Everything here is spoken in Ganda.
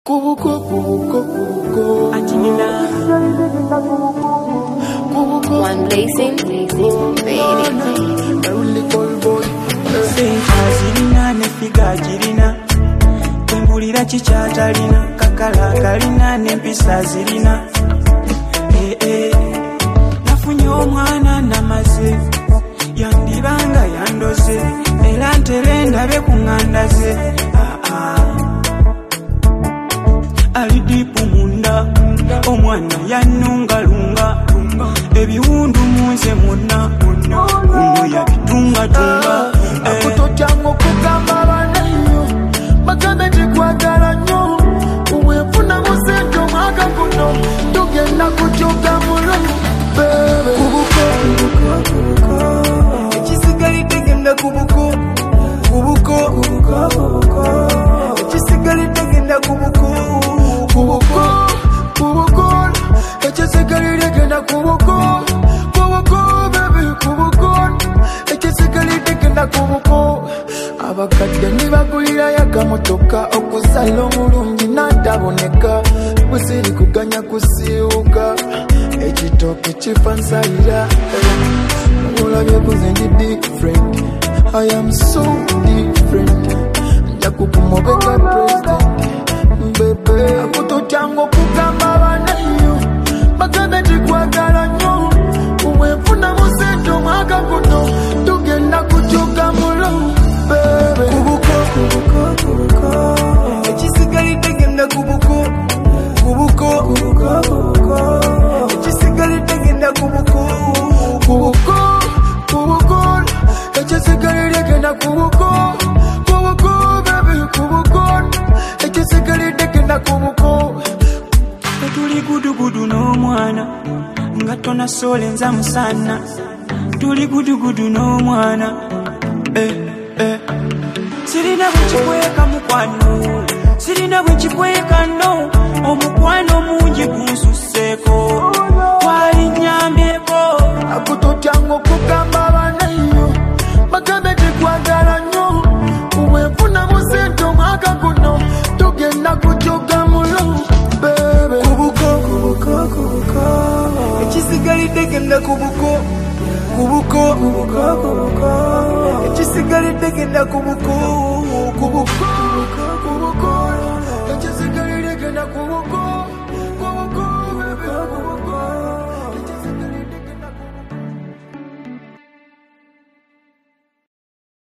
One blazing, baby. Sentazirina nefiga jirina tembulira kikyatalina kakala kalina nempisa zirina nafunye omwana namaze yandibanga yandoze era ntere ndabe kuŋŋanda ze ali dipu munda omwana yannungalunga ebiwundu munze mwonna uno yabitungatunga akutotyango kugamba banayo bagambe tekwagala nnyo uwefuna musente omwaka guno tugenda kutyuka mulo bebe kubuko ekisigalidde genda kubuko ekisigalidde genda kubuko ekisigalidde genda kubuko bebe kubuko ekisigalidde genda kubuko abakadde nibagulira yakamotoka okuzala omulungi nataboneka bwesiri kuganya kusiuka ekitooke kifa nsayira olabye kuze ndi different I am so different njakupumobeka president bebe akutotyango kugamba banayo bagambe tikwagala nnyo uwefuna musente omwaka guno tugenda kutyuka mulo bebe kubuko ekisigalidde genda kubuko ekisigalidde genda kubuko ekisigalidde genda kubuko bebe kubuko ekisigalidde genda kubuko tuli gudugudu n'omwana nga tonasoole nza musana tuli gudugudu n'omwana sirina bwekikweka mukwano sirina bwekikweka no omukwano mungi gunsuseeko walinyambyeko akutotyango okugamba banayo bagambe tekwagala nnyo uwefuna musente omwaka guno tugenda kutyuka mulo bebe kubuko ekisigalidde genda kubuko ekisigalidde genda kubuko ekisigalidde genda kubuko